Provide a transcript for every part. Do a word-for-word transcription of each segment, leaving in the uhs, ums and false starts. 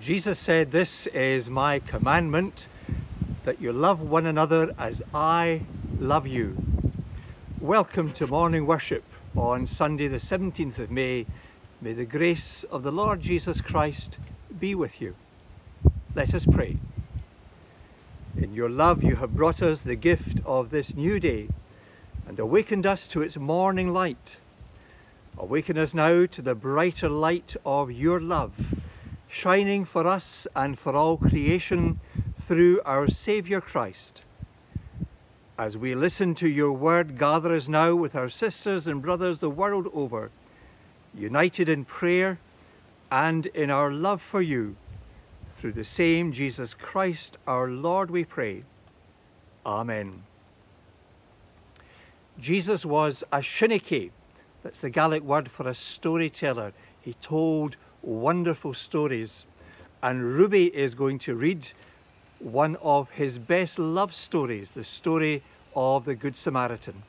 Jesus said, "This is my commandment, that you love one another as I love you." Welcome to morning worship on Sunday the seventeenth of May. May the grace of the Lord Jesus Christ be with you. Let us pray. In your love you have brought us the gift of this new day and awakened us to its morning light. Awaken us now to the brighter light of your love, shining for us and for all creation through our Saviour Christ. As we listen to your word, gather us now with our sisters and brothers the world over, united in prayer and in our love for you. Through the same Jesus Christ our Lord we pray. Amen. Jesus was a shinnicky. That's the Gaelic word for a storyteller. He told wonderful stories. And Ruby is going to read one of his best love stories, the story of the Good Samaritan.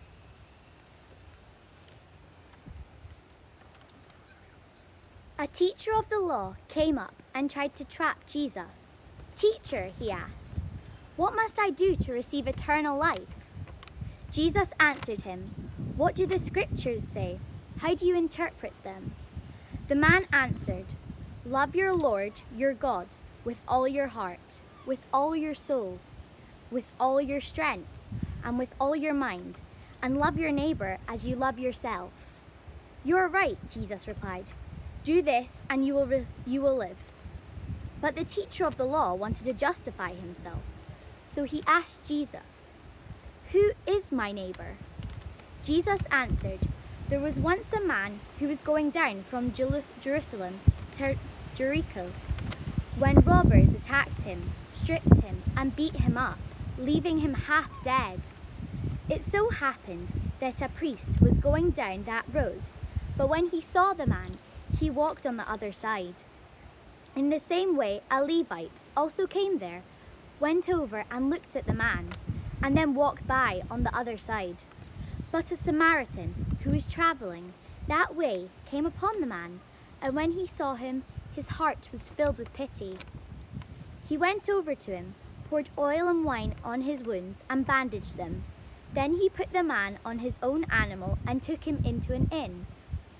A teacher of the law came up and tried to trap Jesus. "Teacher," he asked, "what must I do to receive eternal life?" Jesus answered him, "What do the scriptures say? How do you interpret them?" The man answered, "Love your Lord, your God, with all your heart, with all your soul, with all your strength, and with all your mind, and love your neighbor as you love yourself." "You are right," Jesus replied. "Do this and you will, you will live." But the teacher of the law wanted to justify himself. So he asked Jesus, "Who is my neighbor?" Jesus answered, "There was once a man who was going down from Jerusalem to Jericho when robbers attacked him, stripped him, and beat him up, leaving him half dead. It so happened that a priest was going down that road, but when he saw the man, he walked on the other side. In the same way, a Levite also came there, went over and looked at the man, and then walked by on the other side. But a Samaritan who was traveling that way came upon the man, and when he saw him, his heart was filled with pity. He went over to him, poured oil and wine on his wounds, and bandaged them. Then he put the man on his own animal and took him into an inn,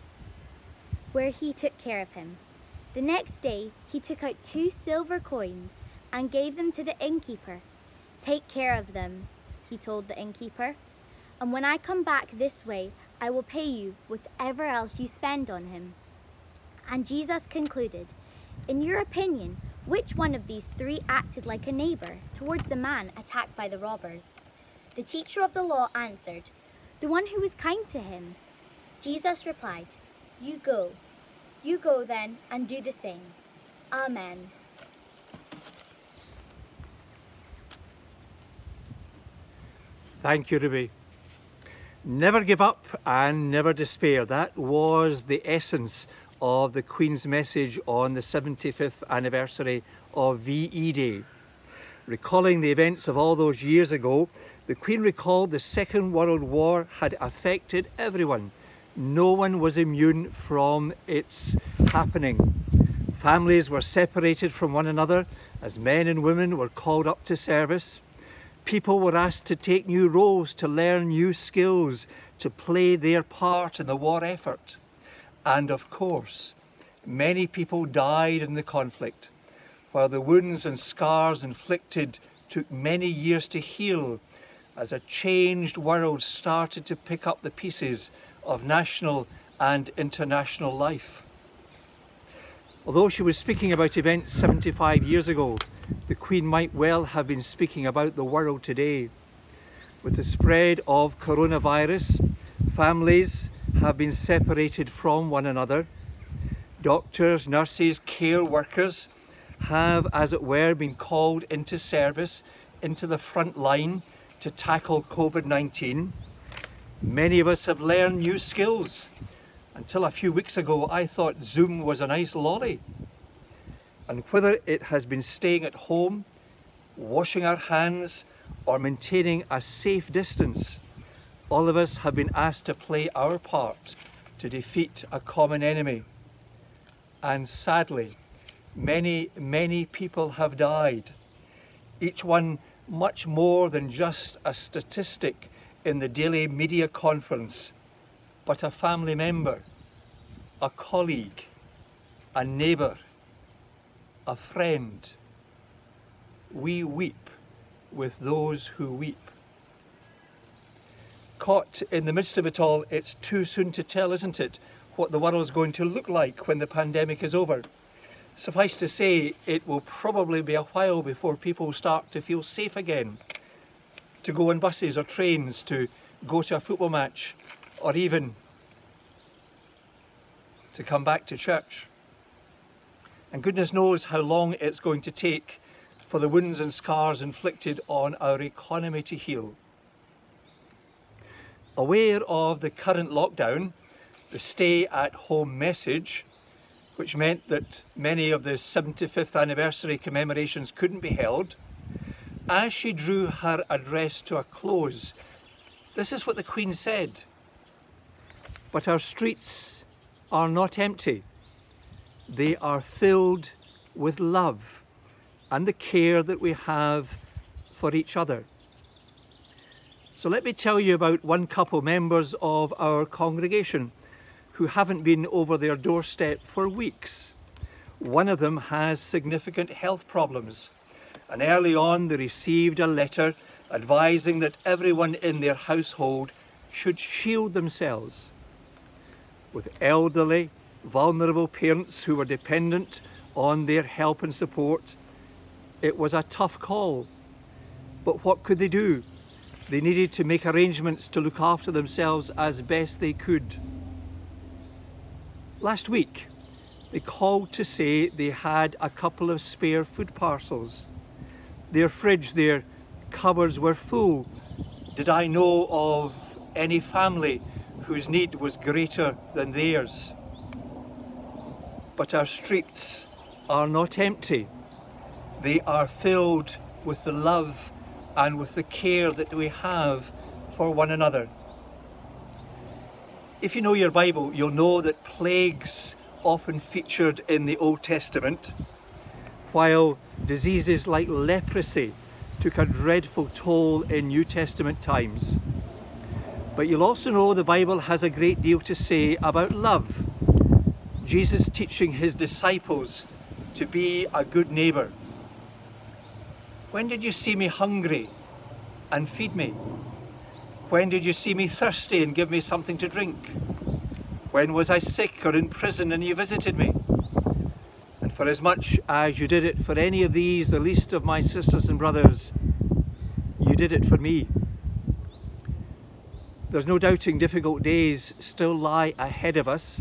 where he took care of him. The next day he took out two silver coins and gave them to the innkeeper. "Take care of them," he told the innkeeper, "and when I come back this way, I will pay you whatever else you spend on him." And Jesus concluded, "In your opinion, which one of these three acted like a neighbor towards the man attacked by the robbers?" The teacher of the law answered, "The one who was kind to him." Jesus replied, "You go. You go then and do the same." Amen. Thank you, Ruby. Never give up and never despair. That was the essence of the Queen's message on the seventy-fifth anniversary of V E Day. Recalling the events of all those years ago, the Queen recalled the Second World War had affected everyone. No one was immune from its happening. Families were separated from one another as men and women were called up to service. People were asked to take new roles, to learn new skills, to play their part in the war effort. And of course, many people died in the conflict, while the wounds and scars inflicted took many years to heal as a changed world started to pick up the pieces of national and international life. Although she was speaking about events seventy-five years ago, the Queen might well have been speaking about the world today. With the spread of coronavirus, families have been separated from one another. Doctors, nurses, care workers have, as it were, been called into service, into the front line to tackle COVID nineteen. Many of us have learned new skills. Until a few weeks ago, I thought Zoom was a nice lolly. And whether it has been staying at home, washing our hands, or maintaining a safe distance, all of us have been asked to play our part to defeat a common enemy. And sadly, Many, many people have died, each one much more than just a statistic in the daily media conference, but a family member, a colleague, a neighbour, a friend. We weep with those who weep. Caught in the midst of it all, it's too soon to tell, isn't it, what the world's going to look like when the pandemic is over. Suffice to say, it will probably be a while before people start to feel safe again, to go on buses or trains, to go to a football match, or even to come back to church. And goodness knows how long it's going to take for the wounds and scars inflicted on our economy to heal. Aware of the current lockdown, the stay-at-home message, which meant that many of the seventy-fifth anniversary commemorations couldn't be held, as she drew her address to a close, this is what the Queen said: "But our streets are not empty. They are filled with love and the care that we have for each other." So let me tell you about one couple, members of our congregation, who haven't been over their doorstep for weeks. One of them has significant health problems, and early on they received a letter advising that everyone in their household should shield themselves. With elderly, vulnerable parents who were dependent on their help and support, it was a tough call. But what could they do? They needed to make arrangements to look after themselves as best they could. Last week, they called to say they had a couple of spare food parcels. Their fridge, their cupboards were full. Did I know of any family whose need was greater than theirs? But our streets are not empty. They are filled with the love and with the care that we have for one another. If you know your Bible, you'll know that plagues often featured in the Old Testament, while diseases like leprosy took a dreadful toll in New Testament times. But you'll also know the Bible has a great deal to say about love. Jesus teaching his disciples to be a good neighbour. When did you see me hungry and feed me? When did you see me thirsty and give me something to drink? When was I sick or in prison and you visited me? And for as much as you did it for any of these, the least of my sisters and brothers, you did it for me. There's no doubting difficult days still lie ahead of us.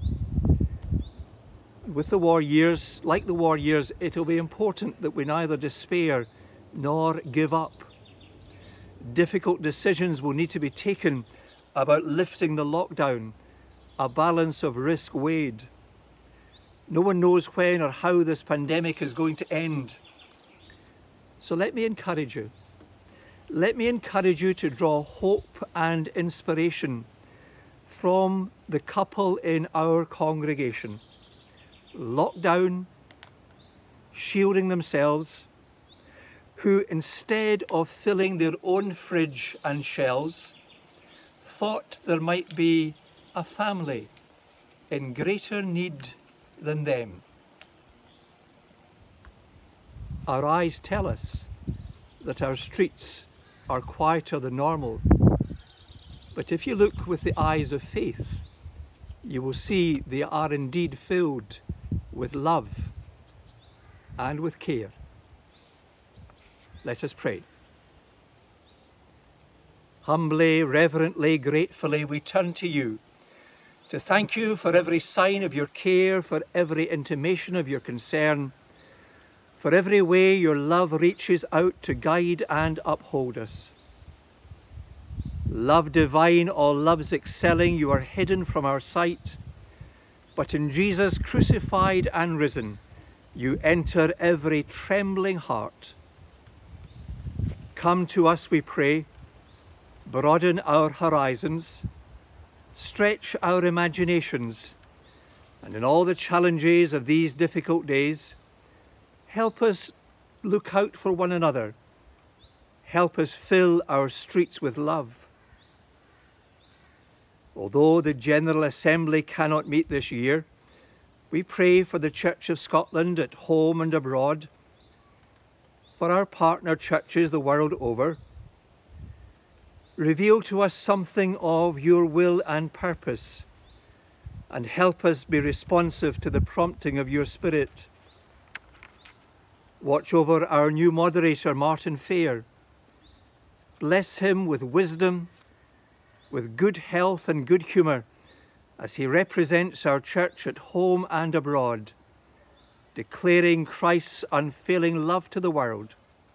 With the war years, like the war years, it'll be important that we neither despair nor give up. Difficult decisions will need to be taken about lifting the lockdown, a balance of risk weighed. No one knows when or how this pandemic is going to end. So let me encourage you. Let me encourage you to draw hope and inspiration from the couple in our congregation. Lockdown, shielding themselves, who instead of filling their own fridge and shelves, thought there might be a family in greater need than them. Our eyes tell us that our streets are quieter than normal, but if you look with the eyes of faith, you will see they are indeed filled with love and with care. Let us pray. Humbly, reverently, gratefully, we turn to you to thank you for every sign of your care, for every intimation of your concern, for every way your love reaches out to guide and uphold us. Love divine, all loves excelling, you are hidden from our sight, but in Jesus crucified and risen, you enter every trembling heart. Come to us, we pray, broaden our horizons, stretch our imaginations, and in all the challenges of these difficult days, help us look out for one another. Help us fill our streets with love. Although the General Assembly cannot meet this year, we pray for the Church of Scotland at home and abroad, for our partner churches the world over. Reveal to us something of your will and purpose, and help us be responsive to the prompting of your Spirit. Watch over our new moderator, Martin Fair. Bless him with wisdom, with good health and good humour, as he represents our church at home and abroad, declaring Christ's unfailing love to the world.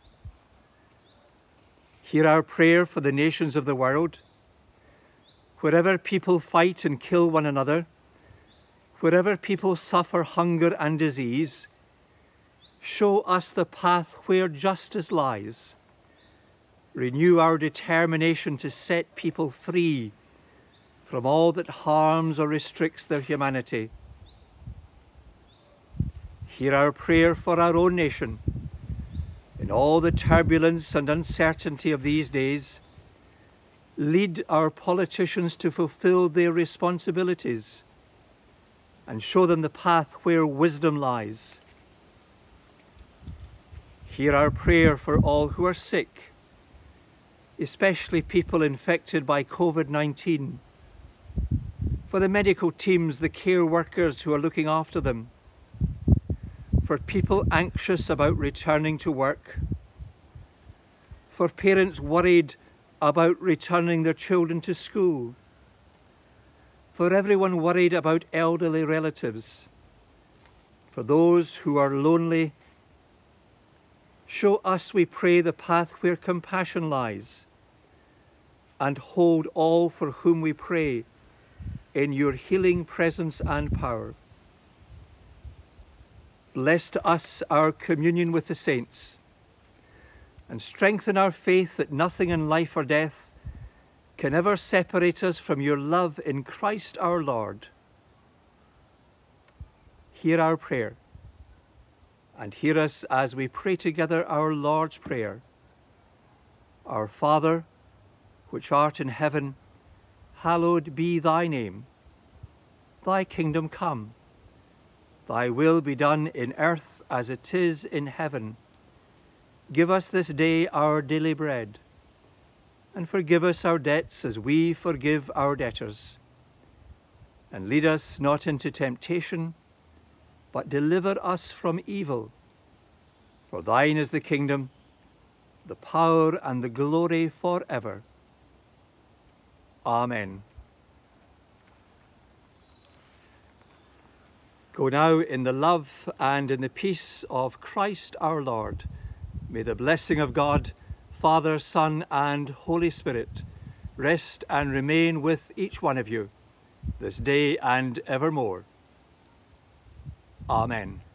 Hear our prayer for the nations of the world. Wherever people fight and kill one another, wherever people suffer hunger and disease, show us the path where justice lies. Renew our determination to set people free from all that harms or restricts their humanity. Hear our prayer for our own nation. In all the turbulence and uncertainty of these days, lead our politicians to fulfill their responsibilities and show them the path where wisdom lies. Hear our prayer for all who are sick, especially people infected by COVID nineteen, for the medical teams, the care workers who are looking after them, for people anxious about returning to work, for parents worried about returning their children to school, for everyone worried about elderly relatives, for those who are lonely. Show us, we pray, the path where compassion lies, and hold all for whom we pray in your healing presence and power. Bless to us our communion with the saints, and strengthen our faith that nothing in life or death can ever separate us from your love in Christ our Lord. Hear our prayer, and hear us as we pray together our Lord's Prayer. Our Father, which art in heaven, hallowed be thy name. Thy kingdom come. Thy will be done in earth as it is in heaven. Give us this day our daily bread, and forgive us our debts as we forgive our debtors. And lead us not into temptation, but deliver us from evil. For thine is the kingdom, the power, and the glory forever. Amen. Go now in the love and in the peace of Christ our Lord. May the blessing of God, Father, Son, and Holy Spirit rest and remain with each one of you this day and evermore. Amen.